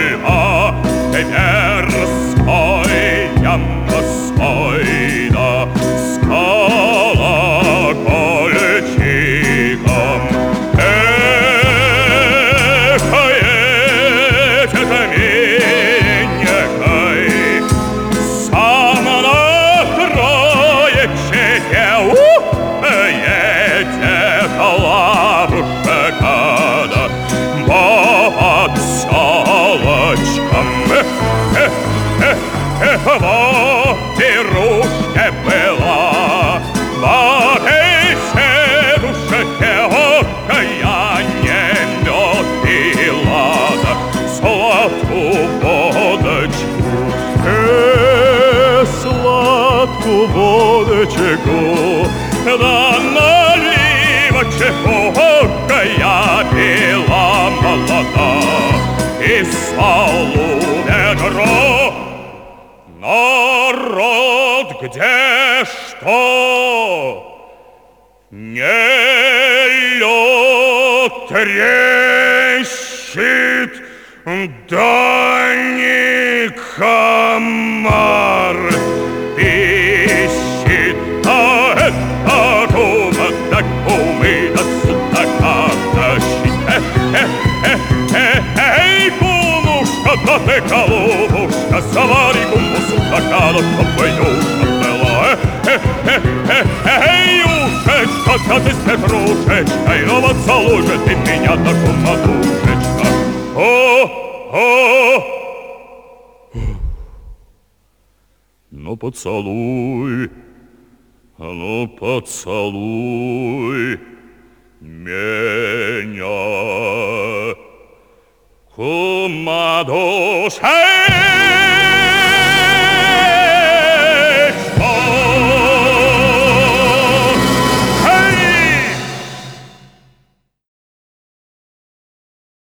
больно, теперь споем спойно с колокольчиком. Эхаете за миленькой, сам на троечке едет лавушка да под солнышком. Вот и ружье была, вот и седушке окаяние мед пила, сладкую водочку, сладкую водочку, да наливочку я пила молода из салу ведро. Народ, где что? Не лед трещит, да не комар пищит, а это кума, да кумы, да стакан тащит. Эй, кумушка, да ты голубушка, завари куму стакана, чтобы юшка была. Эй, ушечка, да ты с петрушечкой, ну поцелуй же ты меня, да кумадушечка. Ну поцелуй, ну поцелуй меня, кумадушечка.